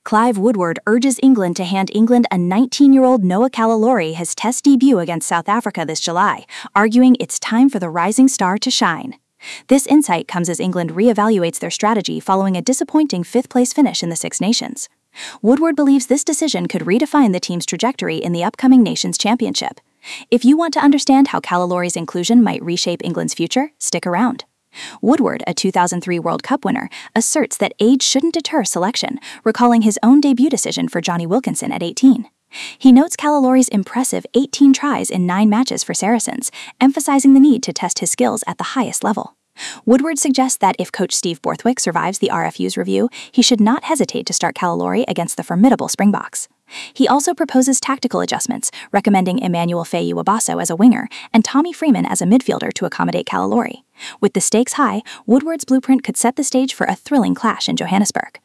Clive Woodward urges England to hand England a 19-year-old Noah Calalori his Test debut against South Africa this July, arguing it's time for the rising star to shine. This insight comes as England reevaluates their strategy following a disappointing fifth-place finish in the Six Nations. Woodward believes this decision could redefine the team's trajectory in the upcoming Nations Championship. If you want to understand how Calalori's inclusion might reshape England's future, stick around. Woodward, a 2003 World Cup winner, asserts that age shouldn't deter selection, recalling his own debut decision for Jonny Wilkinson at 18. He notes Calalori's impressive 18 tries in 9 matches for Saracens, emphasizing the need to test his skills at the highest level. Woodward suggests that if coach Steve Borthwick survives the RFU's review, he should not hesitate to start Calalori against the formidable Springboks. He also proposes tactical adjustments, recommending Emmanuel Feyi-Wabasso as a winger and Tommy Freeman as a midfielder to accommodate Calalori. With the stakes high, Woodward's blueprint could set the stage for a thrilling clash in Johannesburg.